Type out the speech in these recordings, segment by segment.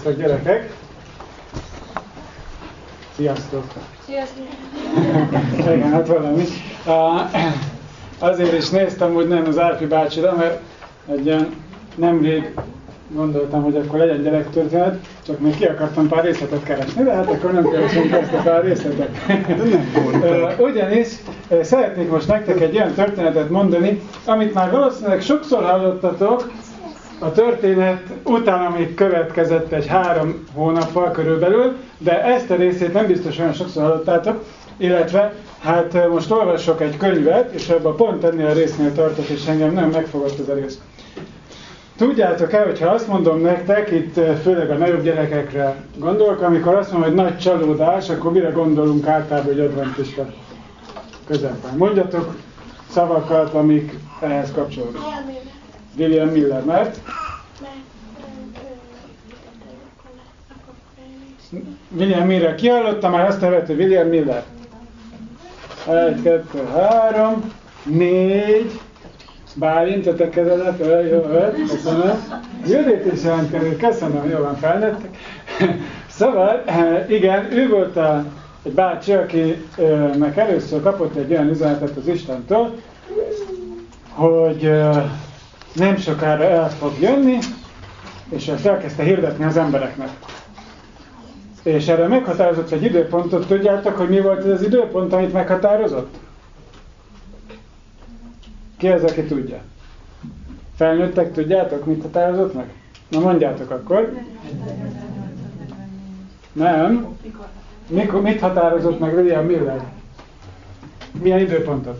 Sziasztok gyerekek! Sziasztok! Sziasztok! Igen, hát valami. Azért is néztem úgy nem az Árpi bácsira, mert egy ilyen nemrég gondoltam, hogy akkor legyen gyerektörténet, csak még ki akartam pár részletet keresni, de hát akkor nem keresünk ezt a pár részletet. Ugyanis szeretnék most nektek egy olyan történetet mondani, amit már valószínűleg sokszor hallottatok a történet után, amit következett egy 3 hónappal körülbelül, de ezt a részét nem biztos olyan sokszor hallottátok, illetve hát most olvasok egy könyvet, és ebben pont ennél a résznél tartok, és engem nem megfogott az a rész. Tudjátok el, hogyha azt mondom nektek, itt főleg a nagyobb gyerekekre gondolok, amikor azt mondom, hogy nagy csalódás, akkor mire gondolunk általában, hogy adventista közepén. Mondjatok szavakat, amik ehhez kapcsolódnak. William Miller, mert? William Miller. Ki hallotta már azt nevet, hogy William Miller? 1, 2, 3, 4... Bálint, te kezedet, jó, köszönöm. Judit is jelentkezik, köszönöm, jól van, felnőttek. Szóval, igen, ő volt egy bácsi, akinek először kapott egy olyan üzenetet az Istentől, hogy nem sokára el fog jönni, és ezt elkezdte hirdetni az embereknek. És erre meghatározott egy időpontot, tudjátok, hogy mi volt ez az időpont, amit meghatározott? Ki az, aki tudja? Felnőttek, tudjátok, mit határozott meg? Na mondjátok akkor. Nem. Mit határozott meg William Miller? Milyen időpontot?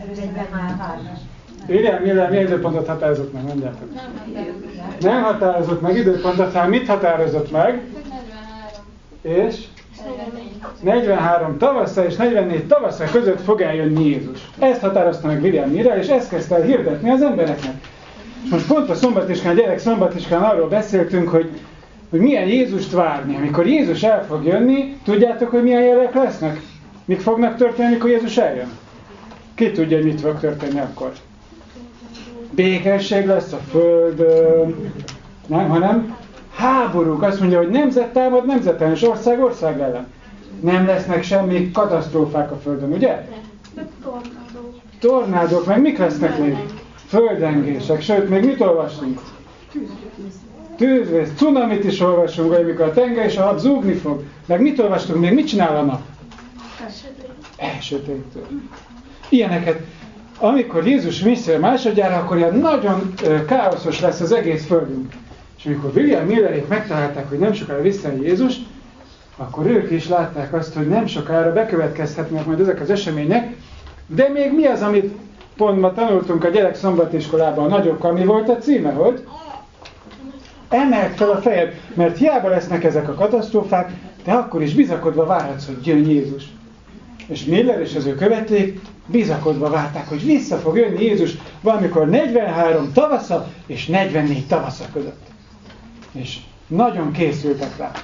William Miller milyen időpontot határozott meg? Mondjátok. Nem határozott meg időpontot, hanem mit határozott meg? 43. És? 43 tavasza és 44 tavasza között fog eljönni Jézus. Ezt határozta meg William Miller, és ezt kezdte el hirdetni az embereknek. Most pont a szombatiskány, a gyerek szombatiskány arról beszéltünk, hogy milyen Jézust várni. Amikor Jézus el fog jönni, tudjátok, hogy milyen jelek lesznek? Mik fognak történni, amikor Jézus eljön? Ki tudja, hogy mit fog történni akkor? Békesség lesz a földön, nem, hanem háborúk. Azt mondja, hogy nemzet támad nemzeten, és ország ország ellen. Nem lesznek semmi katasztrófák a földön, ugye? Tornádok, meg mik lesznek még? Földrengések, sőt, még mit olvasunk? Tűzvész, cunamit is olvasunk, amikor a tenger és a hab zúgni fog. Meg mit olvastunk még? Mit csinál a nap? Elsötétül. Ilyeneket. Amikor Jézus visszajön másodjára, akkor ilyen nagyon káoszos lesz az egész földünk. És amikor William Millerék megtalálták, hogy nem sokára visszajön Jézus, akkor ők is látták azt, hogy nem sokára bekövetkezhetnek majd ezek az események, de még mi az, amit pont ma tanultunk a gyerek szombatiskolában a nagyokkal, mi volt a címe, hogy? Emeld fel a fejed, mert hiába lesznek ezek a katasztrófák, de akkor is bizakodva várhatsz, hogy jön Jézus. És Miller és az ő követők bizakodva várták, hogy vissza fog jönni Jézus valamikor 43 tavasza és 44 tavasza között. És nagyon készültek rá.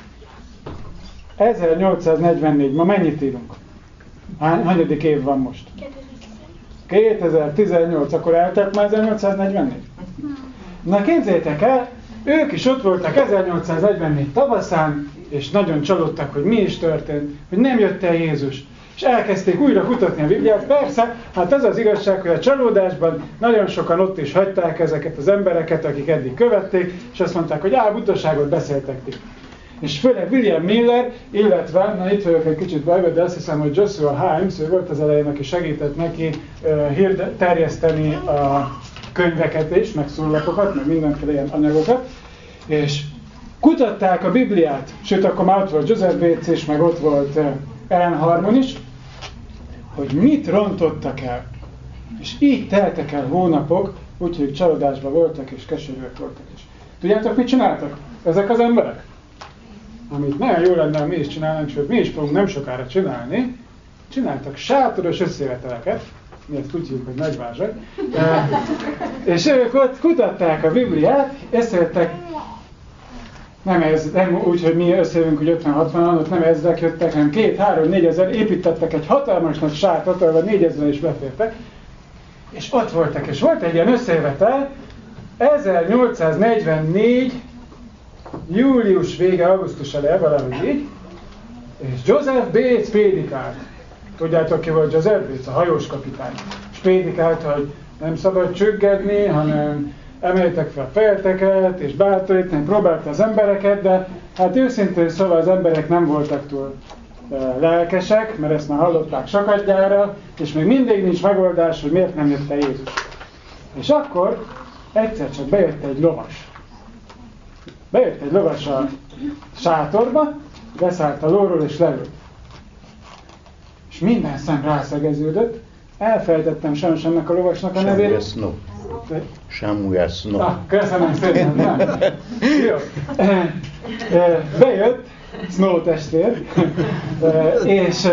1844, ma mennyit írunk? Hanyadik év van most? 2018, akkor eltelt már 1844? Na képzeljétek el, ők is ott voltak 1844 tavaszán, és nagyon csalódtak, hogy mi is történt, hogy nem jött el Jézus. És elkezdték újra kutatni a Bibliát. Persze, hát ez az igazság, hogy a csalódásban nagyon sokan ott is hagyták ezeket az embereket, akik eddig követték, és azt mondták, hogy butaságot beszéltek ti. És főleg William Miller, illetve, na itt vagyok egy kicsit bajba, de azt hiszem, hogy Joshua Himes, ő volt az elején, aki segített neki terjeszteni a könyveket is, meg szólapokat, meg mindenféle ilyen anyagokat, és kutatták a Bibliát, sőt, akkor már ott volt Joseph Bates is, meg ott volt Ellen Harmon is, hogy mit rontottak el. És így teltek el hónapok, úgyhogy csalódásban voltak, és keserűek voltak is. Tudjátok, mit csináltak ezek az emberek? Amit nagyon jó lenne, mi is csinálnánk, sőt, mi is fogunk nem sokára csinálni, csináltak sátoros összejöveteleket, mi ezt úgy hívjuk, hogy nagyvázsony, és ők ott kutatták a Bibliát, összejöttek, nem úgy, hogy mi összejövünk, hogy 50-60-an, ott nem ezrek jöttek, hanem 2-3-4 ezer, építettek egy hatalmas nagy sátrat, ahol 4 ezeren is befértek, és ott voltak, és volt egy ilyen összejövetel, 1844 július vége, augusztus eleje, valahogy így, és Joseph Bates prédikált. Tudjátok, ki volt Joseph Bates? A hajós kapitány. És prédikált, hogy nem szabad csüggedni, hanem emeljétek fel fejeteket, és bátorítani, próbálta az embereket, de hát őszintén szóval az emberek nem voltak túl lelkesek, mert ezt már hallották sakadjára, és még mindig nincs megoldás, hogy miért nem jött el Jézus. És akkor egyszer csak bejött egy lovas. Bejött egy lovas a sátorba, beszállt a lóról és leült. És minden szem rászegeződött. Elfelejtettem sajnos ennek a lovasnak a nevét. Samuel Snow. Köszönöm szépen. Jó. Bejött Snow testvér, és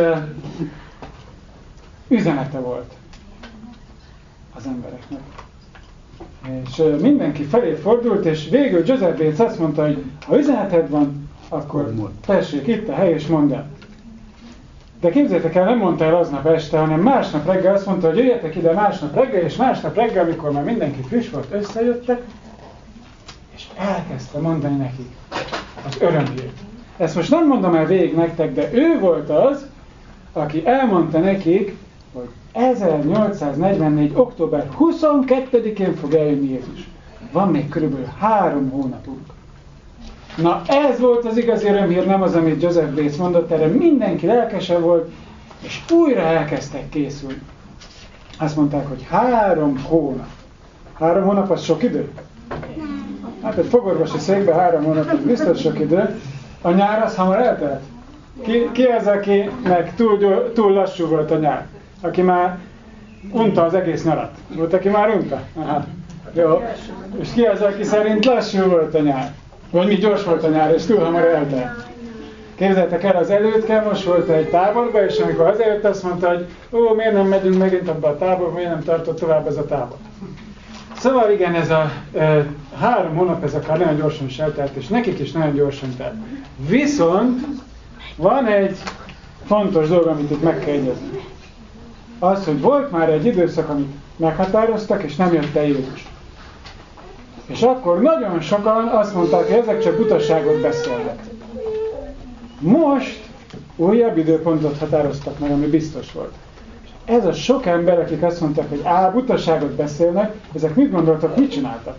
üzenete volt az embereknek. És mindenki felé fordult, és végül Joseph Bates azt mondta, hogy ha üzeneted van, akkor tessék, itt a hely, és mondd el. De képzeljétek el, nem mondta el aznap este, hanem másnap reggel azt mondta, hogy jöjjetek ide másnap reggel, és másnap reggel, amikor már mindenki friss volt, összejöttek, és elkezdte mondani nekik az örömhírt. Ezt most nem mondom el végig nektek, de ő volt az, aki elmondta nekik, hogy 1844. október 22-én fog eljönni Jézus. Van még körülbelül 3 hónapunk. Na ez volt az igazi örömhír, nem az, amit Joseph Bates mondott, erre mindenki lelkese volt, és újra elkezdtek készülni. Azt mondták, hogy 3 hónap. 3 hónap az sok idő? Hát egy fogorvosi székben 3 hónap az biztos sok idő. A nyár az hamar eltelt? Ki az, akinek túl lassú volt a nyár? Aki már unta az egész nyarat? Volt, aki már unta? Aha. Jó. És ki az, aki szerint lassú volt a nyár? Vagy mi gyors volt a nyár, és túl hamar eltelt? Képzeljétek el, az elődke most volt egy táborba, és amikor hazajött, azt mondta, hogy miért nem megyünk megint abba a táborba, miért nem tartott tovább ez a tábor. Szóval igen, ez a 3 hónap, ez akár nagyon gyorsan is eltelt, és nekik is nagyon gyorsan telt. Viszont van egy fontos dolog, amit itt meg kell jegyezni. Az, hogy volt már egy időszak, amit meghatároztak, és nem jött el Jézus. És akkor nagyon sokan azt mondták, hogy ezek csak butaságot beszélnek. Most újabb időpontot határoztak meg, ami biztos volt. És ez a sok ember, akik azt mondták, hogy butaságot beszélnek, ezek mit gondoltak, mit csináltak?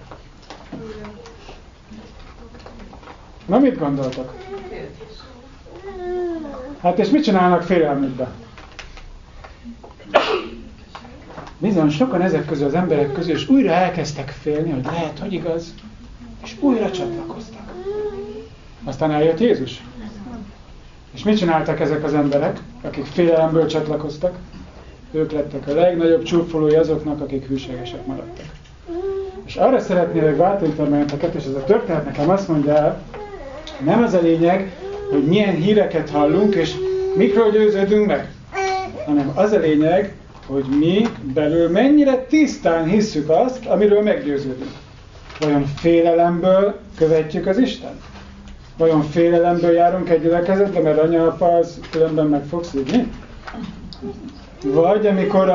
Na, mit gondoltak? Hát és mit csinálnak félelmükben? Bizony, sokan ezek közül az emberek közül, és újra elkezdtek félni, hogy lehet, hogy igaz, és újra csatlakoztak. Aztán eljött Jézus. És mit csináltak ezek az emberek, akik félelemből csatlakoztak? Ők lettek a legnagyobb csúfolói azoknak, akik hűségesek maradtak. És arra szeretnélek bátorítani benneteket, és ez a történet nekem azt mondja el, nem az a lényeg, hogy milyen híreket hallunk, és mikről győződünk meg, hanem az a lényeg, hogy mi belül mennyire tisztán hisszük azt, amiről meggyőződünk. Vajon félelemből követjük az Istent? Vajon félelemből járunk egy gyülekezetbe, mert anya-apa az különben meg fog szívni? Vagy amikor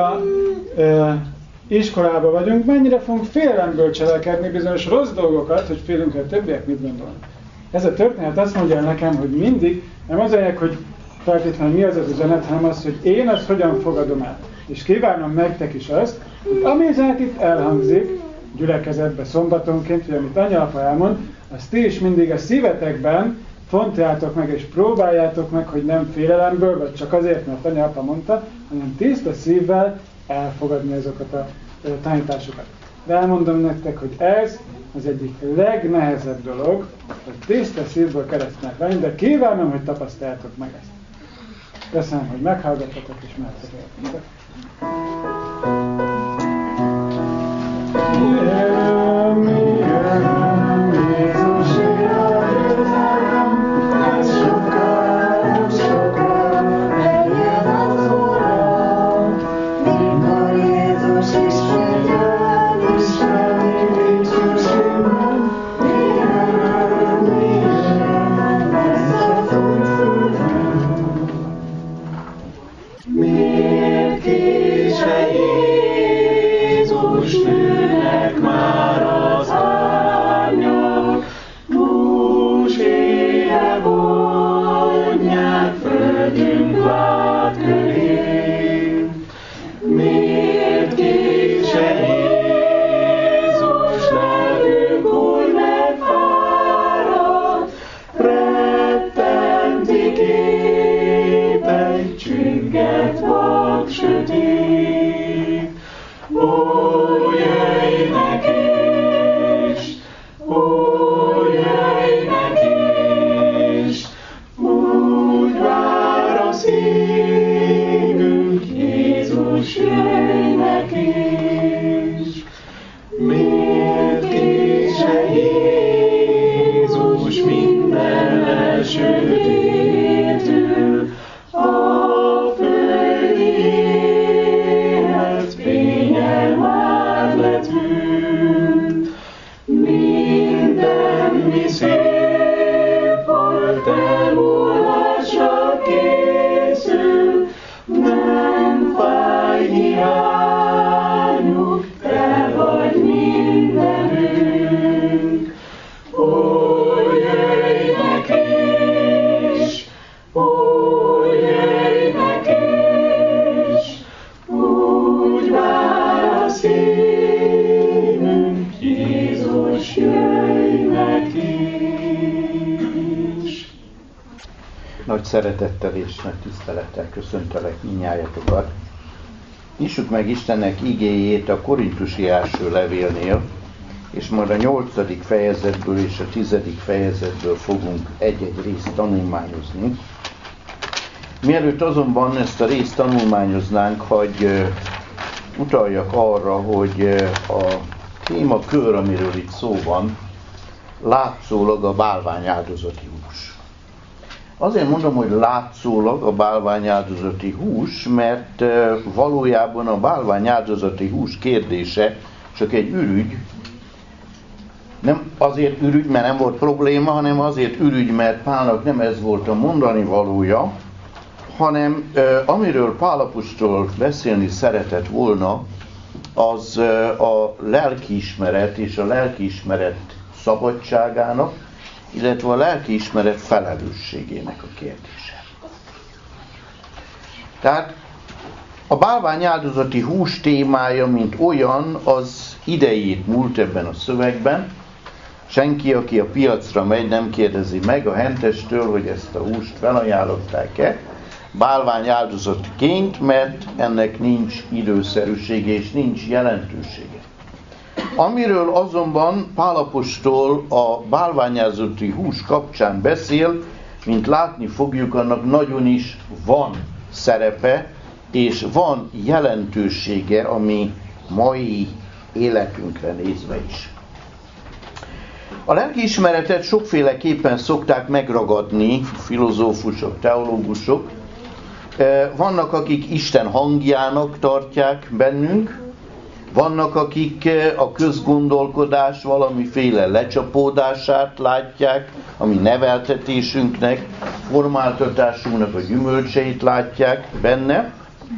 iskolában vagyunk, mennyire fogunk félelemből cselekedni bizonyos rossz dolgokat, hogy félünk, hogy a többiek mit gondolnak. Ez a történet azt mondja nekem, hogy mindig nem az lényeg, hogy feltétlenül mi az az üzenet, hanem az, hogy én azt hogyan fogadom el. És kívánom nektek is azt, hogy ami üzenet itt elhangzik, gyülekezetbe szombatonként, hogy amit anya-apa elmond, azt ti is mindig a szívetekben fontjátok meg és próbáljátok meg, hogy nem félelemből, vagy csak azért, mert anya-apa mondta, hanem tiszta szívvel elfogadni azokat a tanításokat. De elmondom nektek, hogy ez az egyik legnehezebb dolog, hogy tiszta szívből keresztnek lenni, de kívánom, hogy tapasztaljátok meg ezt. Köszönöm, hogy meghallgattatok és meghallgattatok. Miért késve Jézus tűnnek már? sötét. Ó, jöjjnek is, ó, jöjjnek is, úgy vár a szívünk, Jézus, jöjjnek is. Miért kése Jézus minden elsötétül, a földi élet fénye már letűnt. Minden, mi szép volt, elmúlásra készül, nem fáj hiányuk, te vagy mindenünk. Ó, jöjjnek is, ó, jöjjnek is, úgy vár a szívünk, Jézus, jöjjnek is. Nagy szeretettel és nagy tisztelettel köszöntelek mindnyájatokat. Nyissuk meg Istennek igéjét a Korintusi első levélnél, és majd a 8. fejezetből és a 10. fejezetből fogunk egy-egy részt tanulmányozni. Mielőtt azonban ezt a részt tanulmányoznánk, hogy utaljak arra, hogy a témakör, amiről itt szó van, látszólag a bálványáldozati hús. Azért mondom, hogy látszólag a bálványáldozati hús, mert valójában a bálványáldozati hús kérdése csak egy ürügy. Nem azért ürügy, mert nem volt probléma, hanem azért ürügy, mert Pálnak nem ez volt a mondani valója, hanem amiről Pál apostol beszélni szeretett volna, az a lelkiismeret és a lelkiismeret szabadságának, illetve a lelkiismeret felelősségének a kérdése. Tehát a bálványáldozati hús témája, mint olyan, az idejét múlt ebben a szövegben. Senki, aki a piacra megy, nem kérdezi meg a hentestől, hogy ezt a húst felajánlották-e bálványáldozatként, mert ennek nincs időszerűsége és nincs jelentősége. Amiről azonban Pál apostol a bálványáldozati hús kapcsán beszél, mint látni fogjuk, annak nagyon is van szerepe, és van jelentősége a mi mai életünkre nézve is. A lelkiismeretet sokféleképpen szokták megragadni filozófusok, teológusok. Vannak, akik Isten hangjának tartják bennünk, vannak, akik a közgondolkodás valamiféle lecsapódását látják, ami neveltetésünknek, formáltatásunknak a gyümölcseit látják benne.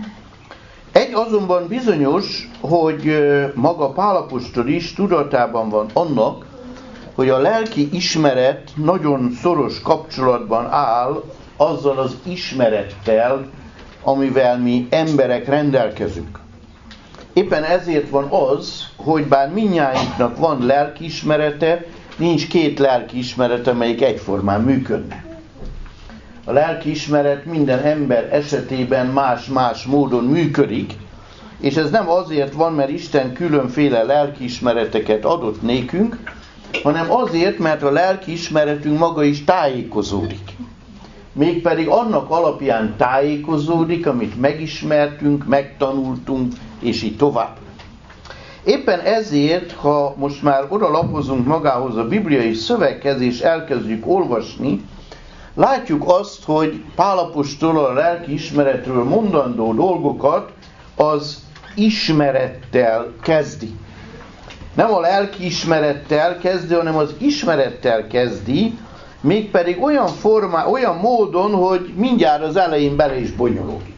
Egy azonban bizonyos, hogy maga Pál apostol is tudatában van annak, hogy a lelki ismeret nagyon szoros kapcsolatban áll azzal az ismerettel, amivel mi emberek rendelkezünk. Éppen ezért van az, hogy bár mindnyájunknak van lelkiismerete, nincs két lelkiismeret, amelyik egyformán működne. A lelkiismeret minden ember esetében más-más módon működik, és ez nem azért van, mert Isten különféle lelkiismereteket adott nékünk, hanem azért, mert a lelkiismeretünk maga is tájékozódik. Mégpedig annak alapján tájékozódik, amit megismertünk, megtanultunk, és így tovább. Éppen ezért, ha most már oda lapozunk magához a bibliai szöveghez, és elkezdjük olvasni, látjuk azt, hogy Pál apostol a lelkiismeretről mondandó dolgokat az ismerettel kezdi. Nem a lelkiismerettel kezdi, hanem az ismerettel kezdi, mégpedig olyan módon, hogy mindjárt az elején bele is bonyolódik.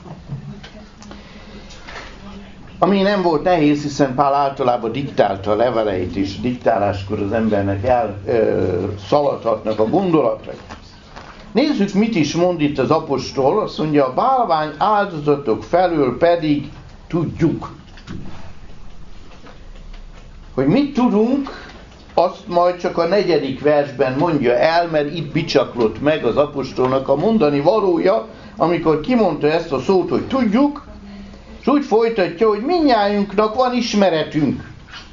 Ami nem volt nehéz, hiszen Pál általában diktálta a leveleit, és diktáláskor az embernek elszaladhatnak a gondolatai. Nézzük, mit is mond itt az apostol. Azt mondja, a bálvány áldozatok felől pedig tudjuk. Hogy mit tudunk, azt majd csak a 4. versben mondja el, mert itt bicsaklott meg az apostolnak a mondani valója, amikor kimondta ezt a szót, hogy tudjuk, És úgy folytatja, hogy mindnyájunknak van ismeretünk.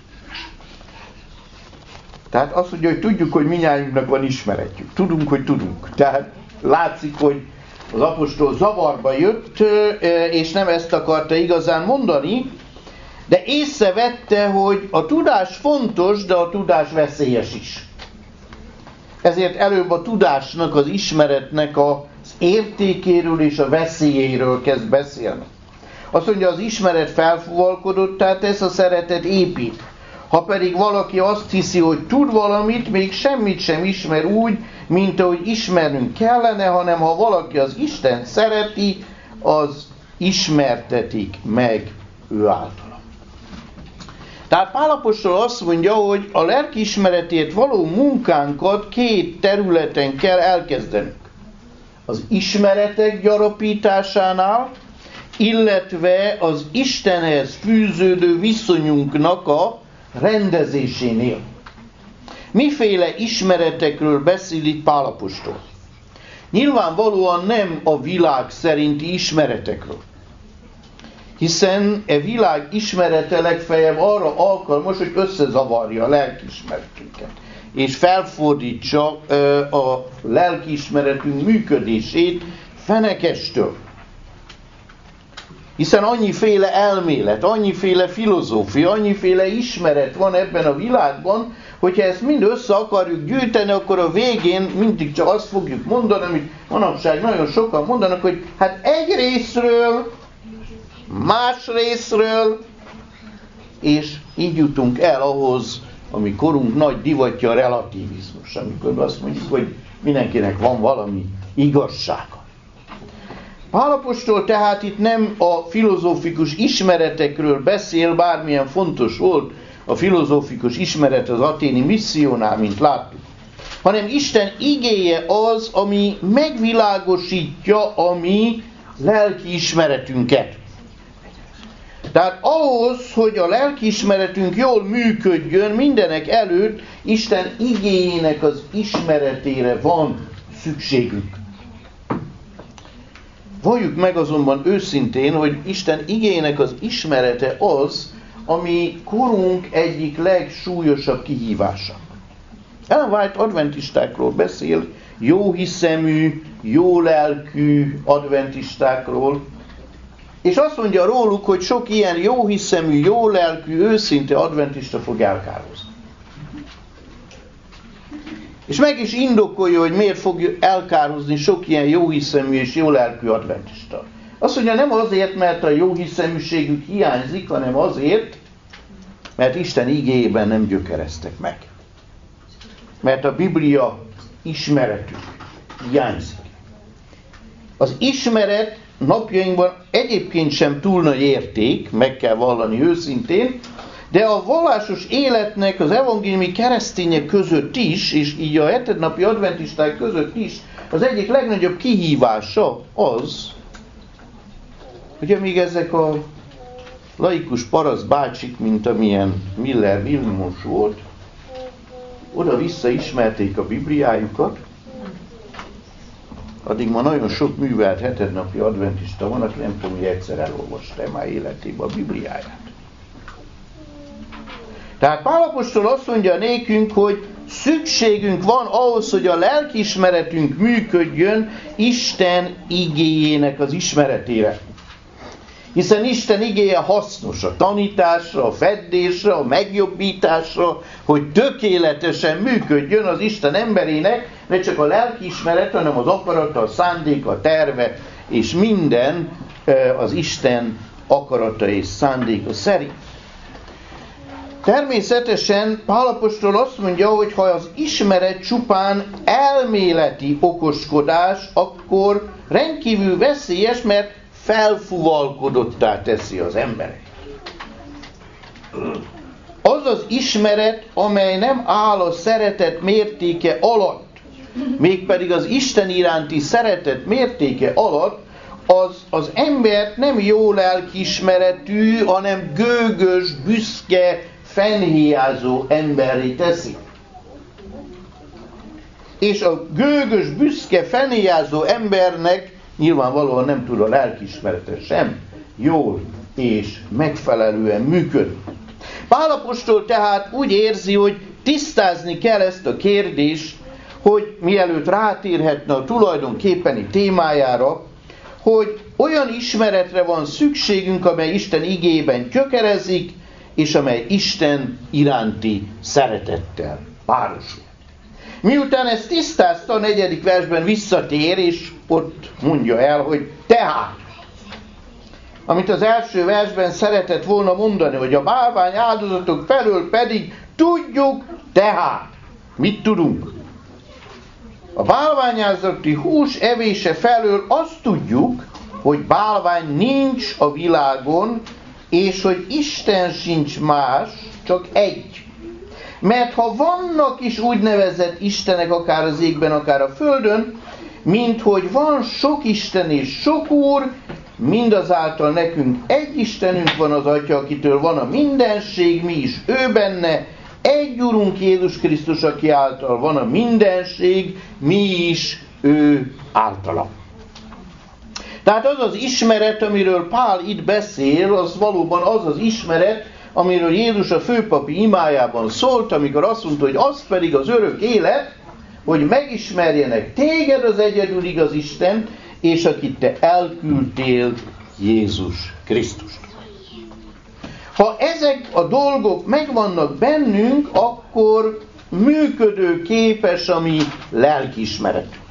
Tehát azt mondja, hogy tudjuk, hogy mindnyájunknak van ismeretünk. Tudunk, hogy tudunk. Tehát látszik, hogy az apostol zavarba jött, és nem ezt akarta igazán mondani, de észrevette, hogy a tudás fontos, de a tudás veszélyes is. Ezért előbb a tudásnak, az ismeretnek az értékéről és a veszélyéről kezd beszélni. Azt mondja, az ismeret felfúvalkodott, tehát ez a szeretet épít. Ha pedig valaki azt hiszi, hogy tud valamit, még semmit sem ismer úgy, mint ahogy ismernünk kellene, hanem ha valaki az Istent szereti, az ismertetik meg ő általa. Tehát Pál apostol azt mondja, hogy a lelkiismeretért való munkánkat két területen kell elkezdenünk. Az ismeretek gyarapításánál, illetve az Istenhez fűződő viszonyunknak a rendezésénél. Miféle ismeretekről beszél itt Pál apostol? Nyilvánvalóan nem a világ szerinti ismeretekről. Hiszen e világ ismerete legfeljebb arra alkalmas, hogy összezavarja a lelkiismeretünket. És felfordítsa a lelkiismeretünk működését fenekestől. Hiszen annyiféle elmélet, annyiféle filozófia, annyiféle ismeret van ebben a világban, hogyha ezt mind össze akarjuk gyűjteni, akkor a végén mindig csak azt fogjuk mondani, amit manapság nagyon sokan mondanak, hogy hát egy részről, más részről, és így jutunk el ahhoz, ami korunk nagy divatja, a relativizmus, amikor azt mondjuk, hogy mindenkinek van valami igazsága. Pál apostol tehát itt nem a filozófikus ismeretekről beszél, bármilyen fontos volt a filozófikus ismeret az athéni missziónál, mint láttuk, hanem Isten igéje az, ami megvilágosítja a mi lelkiismeretünket. Tehát ahhoz, hogy a lelkiismeretünk jól működjön, mindenek előtt Isten igéjének az ismeretére van szükségünk. Valljuk meg azonban őszintén, hogy Isten igének az ismerete az, ami korunk egyik legsúlyosabb kihívása. Ellen White adventistákról beszél, jóhiszemű, jólelkű adventistákról, és azt mondja róluk, hogy sok ilyen jóhiszemű, jólelkű, őszinte adventista fog elkározni. És meg is indokolja, hogy miért fog elkározni sok ilyen jóhiszemű és jólelkű adventista. Azt mondja, nem azért, mert a jóhiszeműségük hiányzik, hanem azért, mert Isten igéjében nem gyökereztek meg. Mert a Biblia ismeretük hiányzik. Az ismeret napjainkban egyébként sem túl nagy érték, meg kell vallani őszintén, de a vallásos életnek az evangéliumi keresztények között is, és így a hetednapi adventisták között is az egyik legnagyobb kihívása az, hogy amíg ezek a laikus paraszt bácsik, mint amilyen Miller Vilmos volt, oda-vissza ismerték a Bibliájukat, addig ma nagyon sok művelt hetednapi adventista van, aki nem tudom, hogy egyszer elolvasta már életében a Bibliáját. Tehát Pál apostol azt mondja nékünk, hogy szükségünk van ahhoz, hogy a lelkiismeretünk működjön Isten igéjének az ismeretére. Hiszen Isten igéje hasznos a tanításra, a feddésre, a megjobbításra, hogy tökéletesen működjön az Isten emberének, ne csak a lelkiismeret, hanem az akarata, a szándéka, a terve, és minden az Isten akarata és szándéka szerint. Természetesen Pál apostol azt mondja, hogy ha az ismeret csupán elméleti okoskodás, akkor rendkívül veszélyes, mert felfuvalkodottá teszi az embereket. Az az ismeret, amely nem áll a szeretet mértéke alatt, mégpedig az Isten iránti szeretet mértéke alatt, az embert nem jó lelkiismeretű, hanem gőgös, büszke, fennhiázó emberré teszi. És a gőgös, büszke, fennhiázó embernek nyilvánvalóan nem tud a lelkiismerete sem jól és megfelelően működni. Pál apostol tehát úgy érzi, hogy tisztázni kell ezt a kérdést, hogy mielőtt rátérhetne a tulajdonképpeni témájára, hogy olyan ismeretre van szükségünk, amely Isten igében gyökerezik, és amely Isten iránti szeretettel párosul. Miután ezt tisztázta, a 4. versben visszatér, és ott mondja el, hogy tehát, amit az első versben szeretett volna mondani, hogy a bálvány áldozatok felől pedig tudjuk tehát. Mit tudunk? A bálványáldozati hús evése felől azt tudjuk, hogy bálvány nincs a világon, és hogy Isten sincs más, csak egy. Mert ha vannak is úgynevezett istenek, akár az égben, akár a földön, mint hogy van sok Isten és sok Úr, mindazáltal nekünk egy Istenünk van, az Atya, akitől van a mindenség, mi is ő benne, egy Úrunk Jézus Krisztus, aki által van a mindenség, mi is ő általa. Tehát az az ismeret, amiről Pál itt beszél, az valóban az az ismeret, amiről Jézus a főpapi imájában szólt, amikor azt mondta, hogy az pedig az örök élet, hogy megismerjenek téged, az egyedül igaz Istent, és akit te elküldtél, Jézus Krisztust. Ha ezek a dolgok megvannak bennünk, akkor működőképes a mi lelkiismeretünk.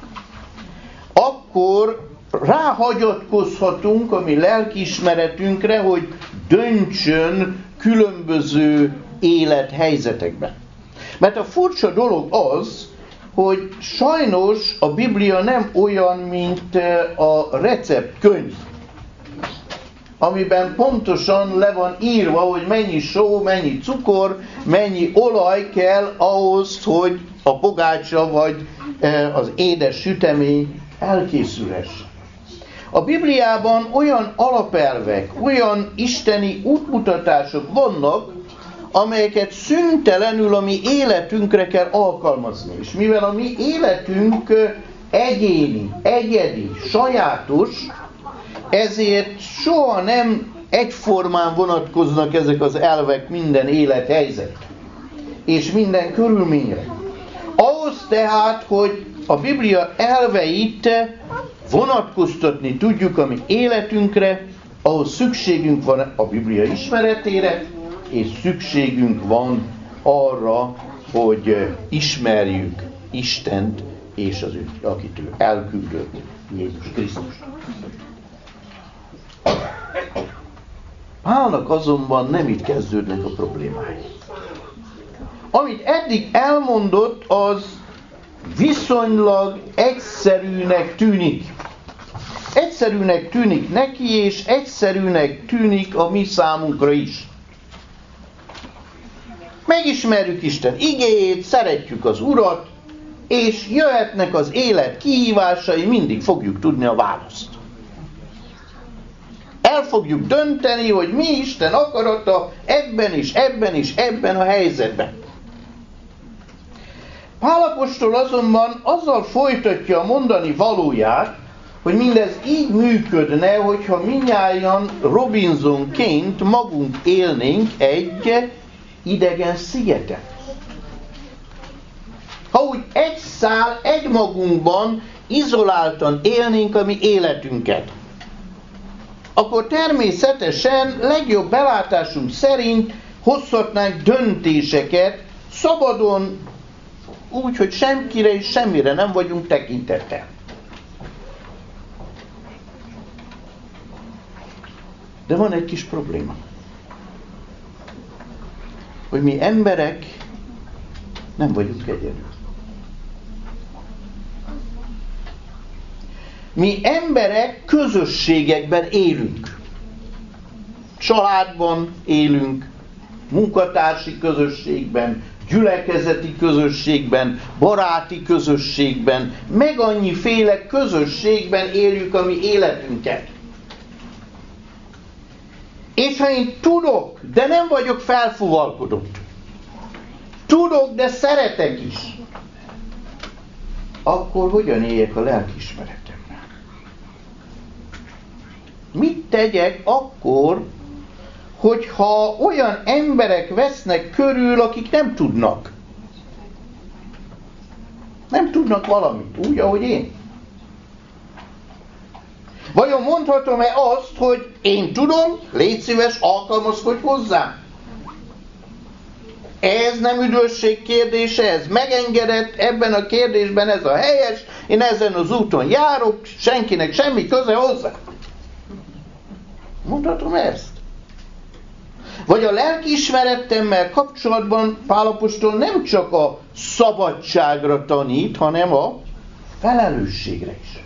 Akkor ráhagyatkozhatunk a mi lelkiismeretünkre, hogy döntsön különböző élethelyzetekben. Mert a furcsa dolog az, hogy sajnos a Biblia nem olyan, mint a receptkönyv, amiben pontosan le van írva, hogy mennyi só, mennyi cukor, mennyi olaj kell ahhoz, hogy a pogácsa vagy az édes sütemény elkészülhessen. A Bibliában olyan alapelvek, olyan isteni útmutatások vannak, amelyeket szüntelenül a mi életünkre kell alkalmazni. És mivel a mi életünk egyéni, egyedi, sajátos, ezért soha nem egyformán vonatkoznak ezek az elvek minden élethelyzetre és minden körülményre. Ahhoz tehát, hogy a Biblia elveit vonatkoztatni tudjuk a mi életünkre, ahhoz szükségünk van a Biblia ismeretére, és szükségünk van arra, hogy ismerjük Istent és az ő, akit ő elküldött, Jézus Krisztus. Pálnak azonban nem itt kezdődnek a problémái. Amit eddig elmondott, az viszonylag egyszerűnek tűnik. Egyszerűnek tűnik neki, és egyszerűnek tűnik a mi számunkra is. Megismerjük Isten igéjét, szeretjük az Urat, és jöhetnek az élet kihívásai, mindig fogjuk tudni a választ. El fogjuk dönteni, hogy mi Isten akarata ebben és ebben és ebben a helyzetben. Pál apostol azonban azzal folytatja a mondani valóját, hogy mindez így működne, hogyha mindnyájan Robinsonként magunk élnénk egy idegen szigeten. Ha úgy egy szál, egymagunkban izoláltan élnénk a mi életünket, akkor természetesen legjobb belátásunk szerint hozhatnánk döntéseket szabadon, úgy, hogy senkire és semmire nem vagyunk tekintettel. De van egy kis probléma. Hogy mi emberek nem vagyunk egyedül. Mi emberek közösségekben élünk. Családban élünk, munkatársi közösségben, gyülekezeti közösségben, baráti közösségben, meg annyiféle közösségben éljük a mi életünket. És ha én tudok, de nem vagyok felfuvalkodott, tudok, de szeretek is, akkor hogyan éljek a lelkiismeretemmel? Mit tegyek akkor, hogyha olyan emberek vesznek körül, akik nem tudnak. Nem tudnak valamit, úgy, ahogy én. Vajon mondhatom-e azt, hogy én tudom, légy szíves, alkalmazkodj hozzám? Ez nem üdvösség kérdése, ez megengedett, ebben a kérdésben ez a helyes, én ezen az úton járok, senkinek semmi köze hozzá. Mondhatom ezt? Vagy a lelkiismeretemmel kapcsolatban Pál apostol nem csak a szabadságra tanít, hanem a felelősségre is.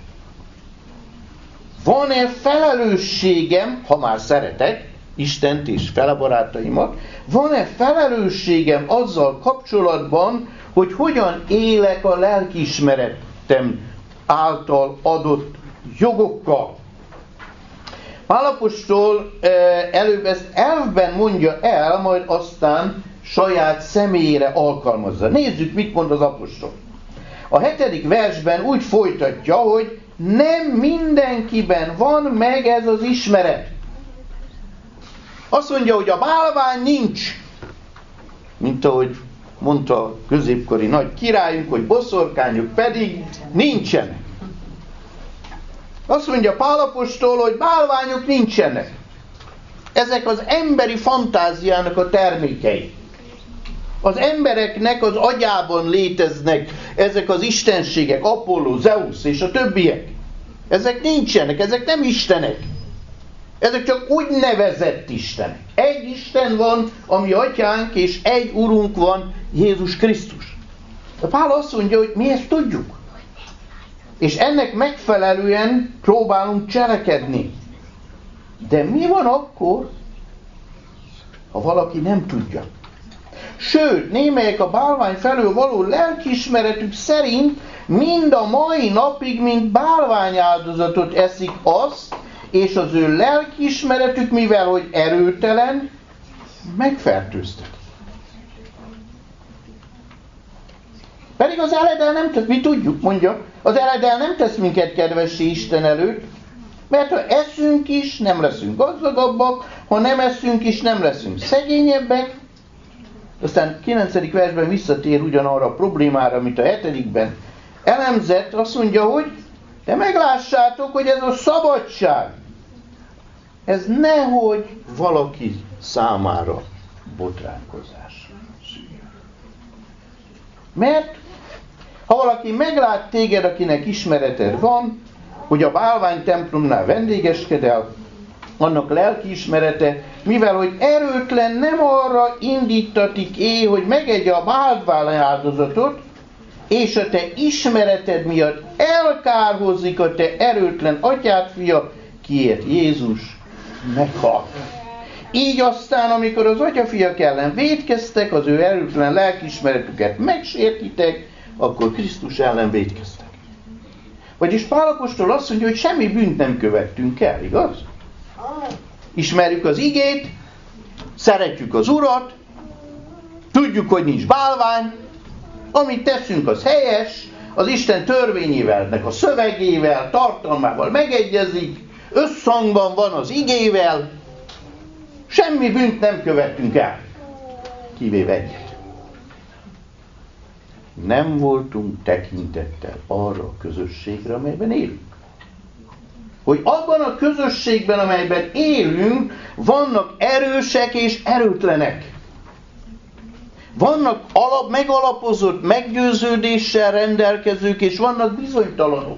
Van-e felelősségem, ha már szeretek Istent és fele barátaimat, van-e felelősségem azzal kapcsolatban, hogy hogyan élek a lelkiismeretem által adott jogokkal? Pál apostol előbb ezt elvben mondja el, majd aztán saját személyére alkalmazza. Nézzük, mit mond az apostol. A 7. versben úgy folytatja, hogy nem mindenkiben van meg ez az ismeret. Azt mondja, hogy a bálvány nincs. Mint ahogy mondta a középkori nagy királyunk, hogy boszorkányok pedig nincsenek. Azt mondja Pál apostol, hogy bálványok nincsenek. Ezek az emberi fantáziának a termékei. Az embereknek az agyában léteznek ezek az istenségek, Apollo, Zeus és a többiek. Ezek nincsenek, ezek nem istenek. Ezek csak úgynevezett istenek. Egy Isten van, ami atyánk, és egy Urunk van, Jézus Krisztus. De Pál azt mondja, hogy mi ezt tudjuk. És ennek megfelelően próbálunk cselekedni. De mi van akkor, ha valaki nem tudja? Sőt, némelyek a bálvány felől való lelkiismeretük szerint mind a mai napig, mint bálványáldozatot eszik azt, és az ő lelkiismeretük, mivel hogy erőtelen, megfertőztet. Pedig az eledel nem tesz, mi tudjuk, mondja, az eledel nem tesz minket kedvessé Isten előtt, mert ha eszünk is, nem leszünk gazdagabbak, ha nem eszünk is, nem leszünk szegényebbek. Aztán 9. versben visszatér ugyanarra a problémára, amit a 7-ben elemzett, azt mondja, hogy de meglássátok, hogy ez a szabadság, ez nehogy valaki számára botránkozás. Mert ha valaki meglát téged, akinek ismereted van, hogy a bálvány templomnál vendégeskedel, annak lelkiismerete, mivel hogy erőtlen, nem arra indítatik hogy megegye a bálvány áldozatot, és a te ismereted miatt elkárhozik a te erőtlen atyád fia, kiért Jézus meghalt. Így aztán, amikor az atyafiak ellen vétkeztek, az ő erőtlen lelkiismeretüket megsértitek, akkor Krisztus ellen vétkeztek. Vagyis Pál apostol azt mondja, hogy semmi bűnt nem követtünk el, igaz? Ismerjük az igét, szeretjük az Urat, tudjuk, hogy nincs bálvány, amit teszünk, az helyes, az Isten törvényével, a szövegével, tartalmával megegyezik, összhangban van az igével, semmi bűnt nem követtünk el, kivéve egyet. Nem voltunk tekintettel arra a közösségre, amelyben élünk. Hogy abban a közösségben, amelyben élünk, vannak erősek és erőtlenek. Vannak megalapozott meggyőződéssel rendelkezők, és vannak bizonytalanok.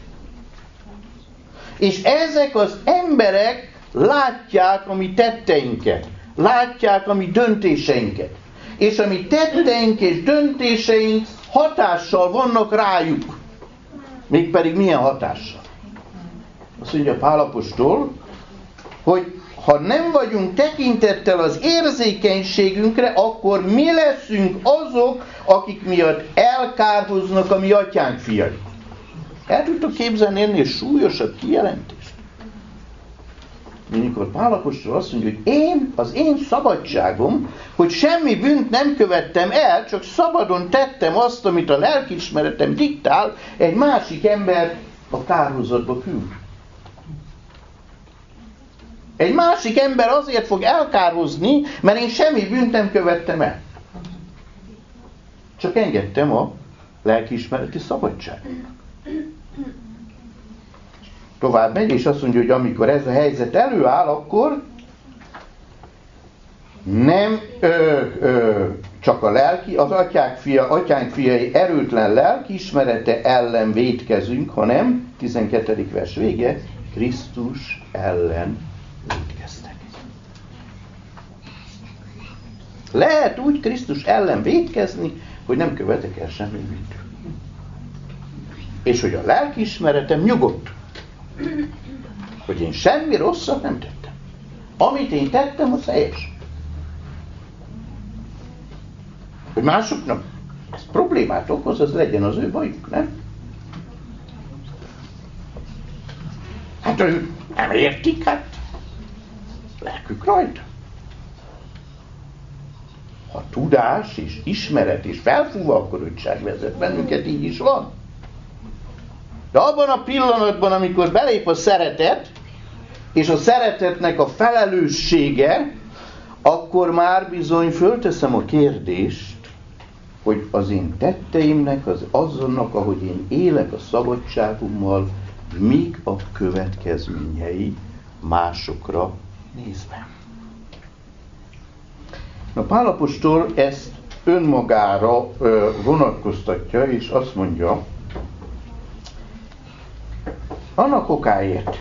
És ezek az emberek látják a mi tetteinket, látják a mi döntéseinket. És a mi tetteink és döntéseink hatással vannak rájuk. Mégpedig milyen hatással? Azt mondja Pál apostol, hogy ha nem vagyunk tekintettel az érzékenységünkre, akkor mi leszünk azok, akik miatt elkárhoznak a mi atyánk fiai. El tudtok képzelni ennél súlyosabb kijelentést? Amikor Pál apostol azt mondja, hogy az én szabadságom, hogy semmi bűnt nem követtem el, csak szabadon tettem azt, amit a lelkiismeretem diktál, egy másik ember a kárhozatba küld. Egy másik ember azért fog elkározni, mert én semmi bűnt nem követtem el. Csak engedtem a lelkiismereti szabadságot. Tovább megy, és azt mondja, hogy amikor ez a helyzet előáll, akkor nem csak a lelki, az atyánk fiai erőtlen lelkiismerete ellen vétkezünk, hanem, 12. vers vége, Krisztus ellen vétkeztek. Lehet úgy Krisztus ellen vétkezni, hogy nem követek el semmi bűnt. És hogy a lelkiismeretem nyugodt. Hogy én semmi rosszat nem tettem. Amit én tettem, az helyes. Hogy másoknak ez problémát okoz, az legyen az ő bajuk, nem? Hát ő nem értik, hát lelkük rajta. Ha tudás és ismeret és felfúvalkodottság vezet bennünket, így is van. De abban a pillanatban, amikor belép a szeretet, és a szeretetnek a felelőssége, akkor már bizony fölteszem a kérdést, hogy az én tetteimnek, azonnak, ahogy én élek a szabadságommal, mik a következményei másokra nézve. Na, Pál apostol ezt önmagára vonatkoztatja, és azt mondja, annak okáért,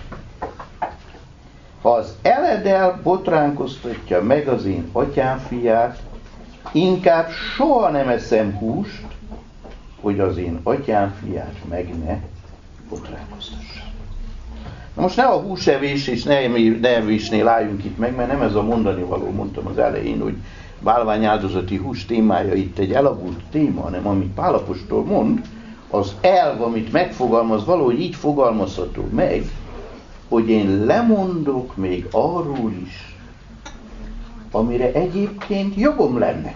ha az eledel botránkoztatja meg az én atyám fiát, inkább soha nem eszem húst, hogy az én atyám fiát meg ne botránkoztassa. Na most ne a húsevés és ne evésnél álljunk itt meg, mert nem ez a mondani való, mondtam az elején, hogy bálványáldozati hús témája itt egy elavult téma, hanem amit Pál apostol mond, az elv, amit megfogalmaz, valahogy így fogalmazható meg, hogy én lemondok még arról is, amire egyébként jogom lenne.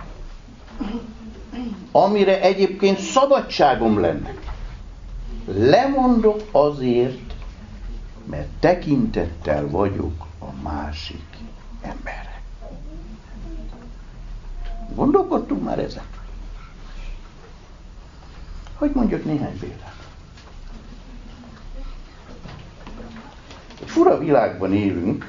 Amire egyébként szabadságom lenne. Lemondok azért, mert tekintettel vagyok a másik emberre. Gondolkodtunk már ezen? Hogy mondjuk néhány példát. Egy fura világban élünk,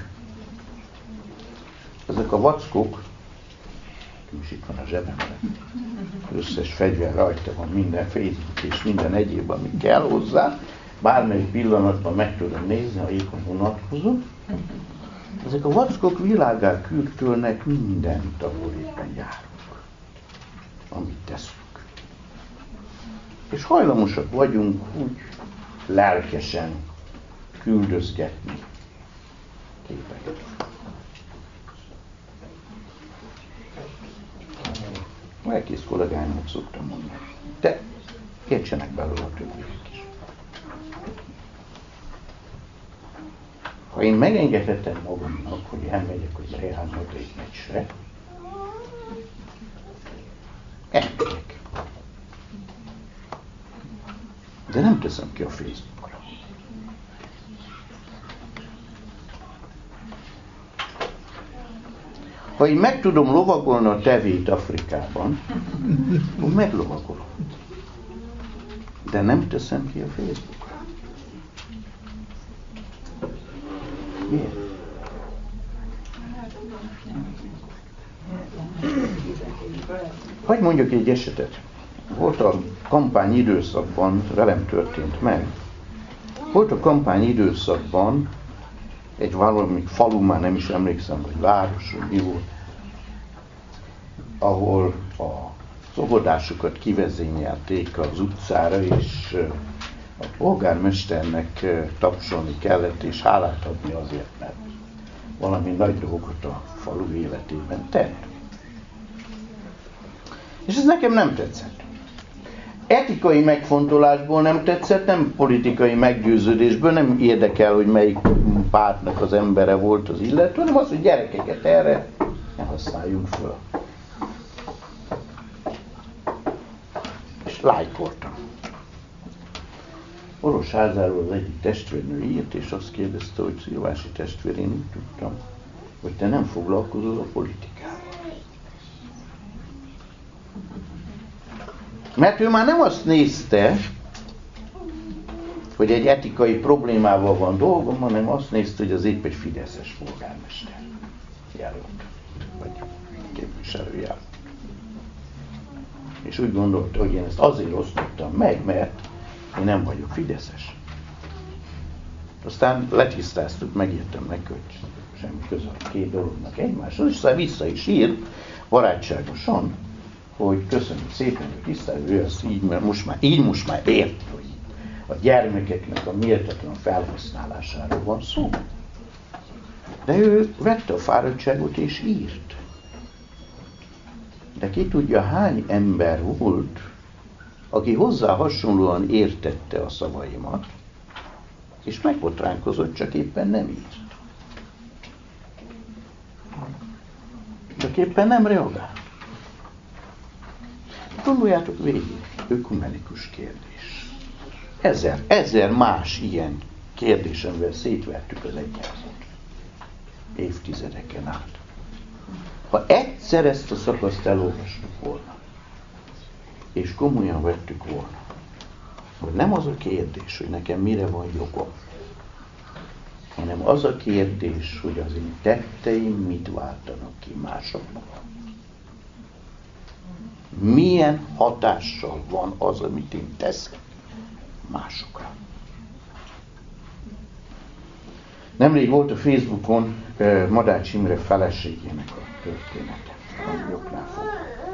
ezek a vackok, és itt van a zsebemben, összes fegyver rajta van, minden Facebook és minden egyéb, ami kell hozzá, bármelyik pillanatban meg tudom nézni, ha éppen vonatkozom. Ezek a vackok világá küldtölnek mindent, ahol éppen járunk, amit teszünk. És hajlamosak vagyunk úgy lelkesen küldözgetni képeket. Elkész kollégáimnak szoktam mondani. De értsenek belőle a többiek is. Ha én megengedhetem magamnak, hogy elmegyek a Real Madrid meccsre, elmegyek. De nem teszem ki a Facebookra. Ha én meg tudom lovagolni a tevét Afrikában, akkor meglovagolom. De nem teszem ki a Facebookra. Miért? Hagy mondjuk egy esetet. Volt a kampány időszakban, velem történt meg, volt a kampány időszakban egy valami falu, már nem is emlékszem, vagy város, vagy mi volt, ahol az óvodásokat kivezényelték az utcára, és a polgármesternek tapsolni kellett, és hálát adni azért, mert valami nagy dolgot a falu életében tett. És ez nekem nem tetszett. Etikai megfontolásból nem tetszett, nem politikai meggyőződésből, nem érdekel, hogy melyik pártnak az embere volt az illető, hanem az, hogy gyerekeket erre ne használjunk föl. És lájkoltam. Orosházáról az egyik testvérnő írt, és azt kérdezte, hogy Szilvási testvér, én úgy tudtam, hogy te nem foglalkozol a politikával. Mert ő már nem azt nézte, hogy egy etikai problémával van dolgom, hanem azt nézte, hogy az épp egy fideszes polgármester jelölt, vagy képviselő jelölt. És úgy gondolta, hogy én ezt azért osztottam meg, mert én nem vagyok fideszes. Aztán letisztáztuk, megírtam neki, hogy semmi köze a két dolognak egymáshoz, és aztán vissza is írt, barátságosan, hogy köszönjük szépen, hogy tisztázó, ő ezt így most már érti, hogy a gyermekeknek a méltatlan felhasználásáról van szó. De ő vette a fáradtságot és írt. De ki tudja, hány ember volt, aki hozzá hasonlóan értette a szavaimat, és megbotránkozott, csak éppen nem írt. Csak éppen nem reagál. Gondoljátok végig, ökumenikus kérdés. Ezer más ilyen kérdés, amivel szétvertük az egyházat. Évtizedeken át. Ha egyszer ezt a szakaszt elolvastuk volna, és komolyan vettük volna, hogy nem az a kérdés, hogy nekem mire van jogom, hanem az a kérdés, hogy az én tetteim mit váltanak ki másokban. Milyen hatással van az, amit én teszek másokra. Nemrég volt a Facebookon Madács Imre feleségének a története, ami oknál fog.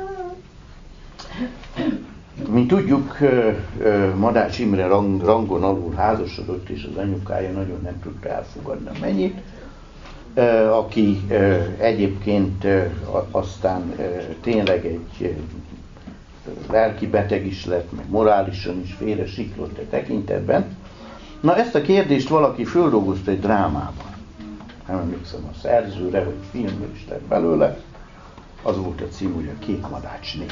Mint tudjuk, Madács Imre rangon alul házasodott, és az anyukája nagyon nem tudta elfogadni a mennyit, aki egyébként aztán tényleg egy lelki beteg is lett, meg morálisan is félre siklott a tekintetben. Na, ezt a kérdést valaki földolgozta egy drámában. Nem emlékszem a szerzőre, vagy filmről is lett belőle. Az volt a cím, hogy a Kék Madácsné.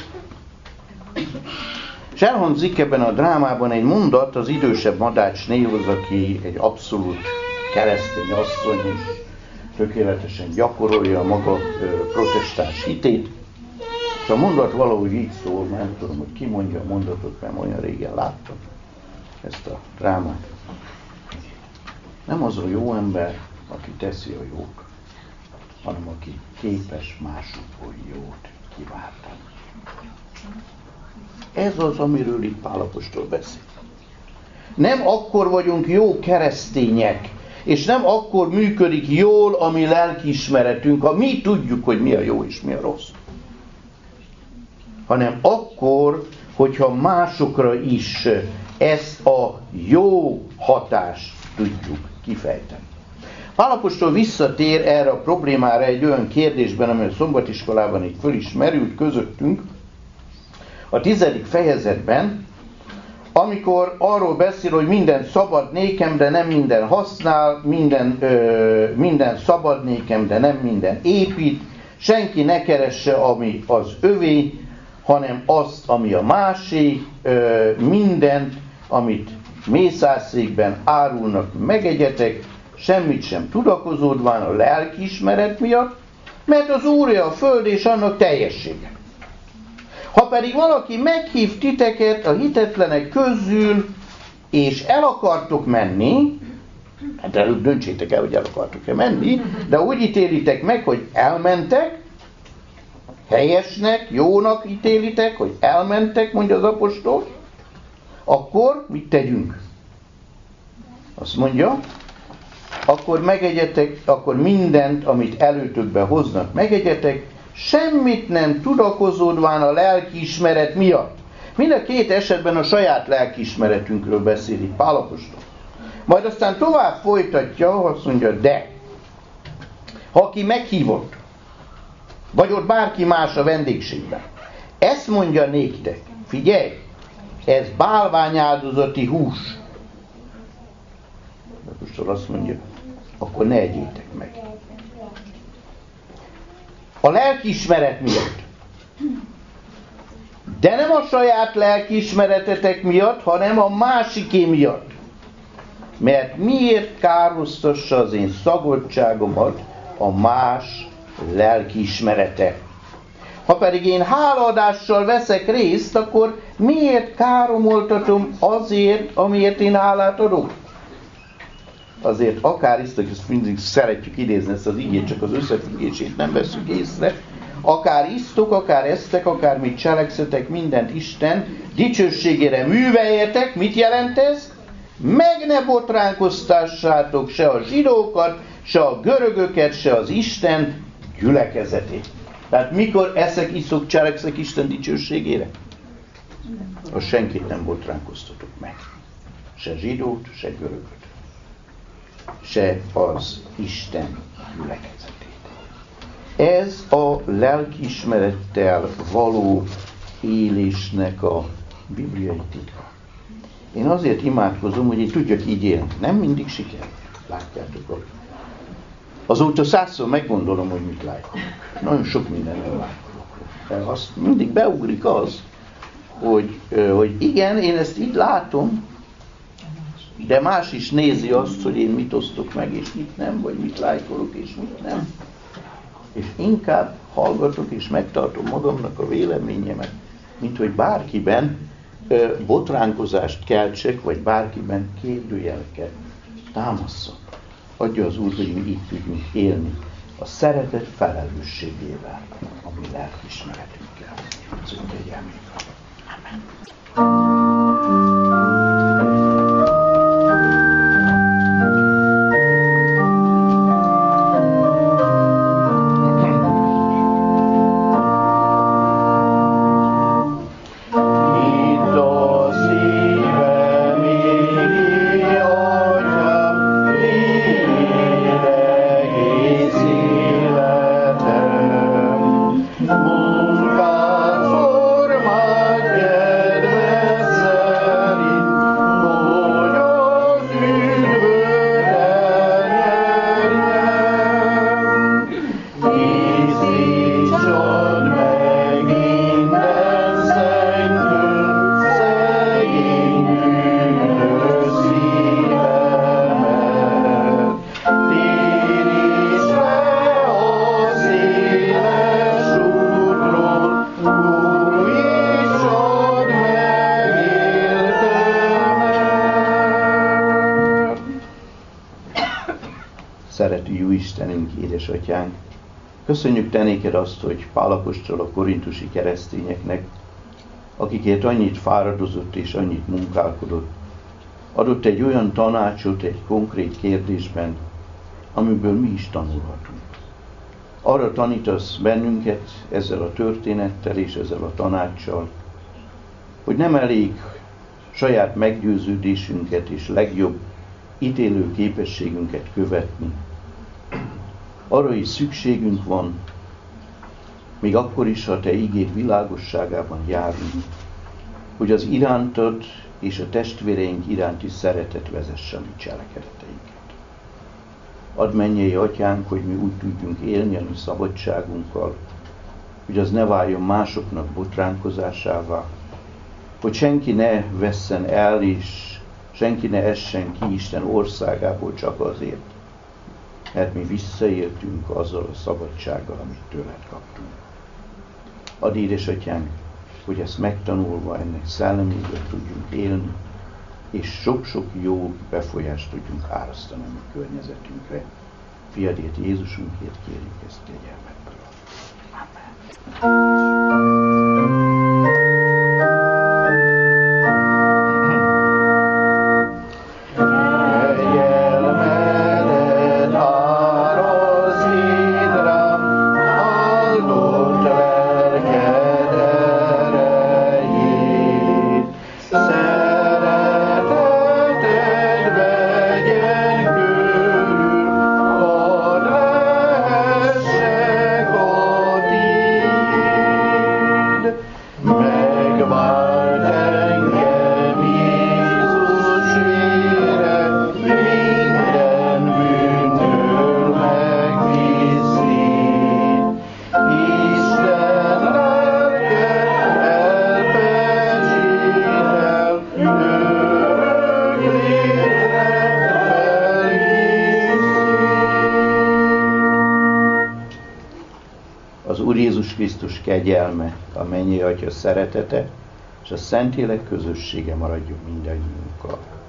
És elhangzik ebben a drámában egy mondat az idősebb Madácsnéhoz, aki egy abszolút keresztény asszony, és tökéletesen gyakorolja a maga protestáns hitét. És a mondat valahogy így szól, nem tudom, hogy ki mondja a mondatot, mert olyan régen láttam ezt a drámát. Nem az a jó ember, aki teszi a jót, hanem aki képes másokból jót kiváltani. Ez az, amiről itt Pál apostol beszél. Nem akkor vagyunk jó keresztények, és nem akkor működik jól a mi lelkiismeretünk, ha mi tudjuk, hogy mi a jó és mi a rossz. Hanem akkor, hogyha másokra is ezt a jó hatást tudjuk kifejteni. Pál apostol visszatér erre a problémára egy olyan kérdésben, amely a szombatiskolában itt föl is merült közöttünk, a 10. fejezetben, amikor arról beszél, hogy minden szabad nékem, de nem minden használ, minden szabad nékem, de nem minden épít, senki ne keresse, ami az övé, hanem azt, ami a másé, mindent, amit mészárszékben árulnak, megegyetek, semmit sem tudakozódván a lelkiismeret miatt, mert az Úrja a föld és annak teljessége. Ha pedig valaki meghív titeket a hitetlenek közül, és el akartok menni, hát előbb döntsétek el, hogy el akartok-e menni, de úgy ítélitek meg, hogy elmentek, helyesnek, jónak ítélitek, hogy elmentek, mondja az apostol, akkor mit tegyünk? Azt mondja, akkor megegyetek, akkor mindent, amit előtökbe hoznak, megegyetek, semmit nem tudakozódván a lelkiismeret miatt. Mind a két esetben a saját lelkiismeretünkről beszél itt Pál apostol. Majd aztán tovább folytatja, azt mondja, de ha aki meghívott, vagy ott bárki más a vendégségben, ezt mondja néktek, figyelj, ez bálványáldozati hús. Apostol azt mondja, akkor ne egyétek meg. A lelkiismeret miatt. De nem a saját lelkiismeretetek miatt, hanem a másiké miatt. mert miért kárhoztassa az én szabadságomat a más lelkiismerete? Ha pedig én hálaadással veszek részt, akkor miért káromoltatom azért, amiért én hálát adok? Azért akár isztok, ezt mindig szeretjük idézni ezt az igét, csak az összefüggését nem veszünk észre. Akár isztok, akár esztek, akár mit cselekszetek, mindent Isten dicsőségére műveljetek. Mit jelent ez? Meg ne botránkoztassátok se a zsidókat, se a görögöket, se az Isten gyülekezetét. Tehát mikor eszek, iszok, cselekszek Isten dicsőségére? Azt senkit nem botránkoztatok meg. Se zsidót, se görögöt. Se az Isten gyülekezetét. Ez a lelkiismerettel való élésnek a bibliai titka. Én azért imádkozom, hogy én tudjak így élni. Nem mindig sikerül. Látjátok. Azóta 100-szor meggondolom, hogy mit lájkolok. Nagyon sok minden nem lájkolok. Azt mindig beugrik az, hogy igen, én ezt így látom, de más is nézi azt, hogy én mit osztok meg, és mit nem, vagy mit lájkolok, és mit nem. És inkább hallgatok, és megtartom magamnak a véleményemet, mint hogy bárkiben botránkozást keltsek, vagy bárkiben kérdőjeleket támasszon. Adja az Úr, hogy mi így tudjunk élni a szeretet felelősségével, a mi lelkiismeretünkkel. Az ő kegyelmével. Amen. Szerető jó Istenünk, édesatyánk, köszönjük te néked azt, hogy Pál apostol a korintusi keresztényeknek, akikért annyit fáradozott és annyit munkálkodott, adott egy olyan tanácsot egy konkrét kérdésben, amiből mi is tanulhatunk. Arra tanítasz bennünket ezzel a történettel és ezzel a tanácssal, hogy nem elég saját meggyőződésünket és legjobb ítélő képességünket követni. Arra is szükségünk van, még akkor is, ha te igéd világosságában járunk, hogy az irántad és a testvéreink iránti szeretet vezesse a mi cselekedeteinket. Add mennyei atyánk, hogy mi úgy tudjunk élni a mi szabadságunkkal, hogy az ne váljon másoknak botránkozásává, hogy senki ne vesszen el, és senki ne essen ki Isten országából csak azért, mert mi visszaéltünk azzal a szabadsággal, amit tőled kaptunk. Add, édesatyánk, hogy ezt megtanulva ennek szelleméből tudjunk élni, és sok-sok jó befolyást tudjunk árasztani a mi környezetünkre. Fiadért, Jézusunkért kérjük ezt kegyelmetből. Amen. Jézus Krisztus kegyelme, a mennyei Atya szeretete, és a Szentlélek közössége maradjon mindannyiunkkal.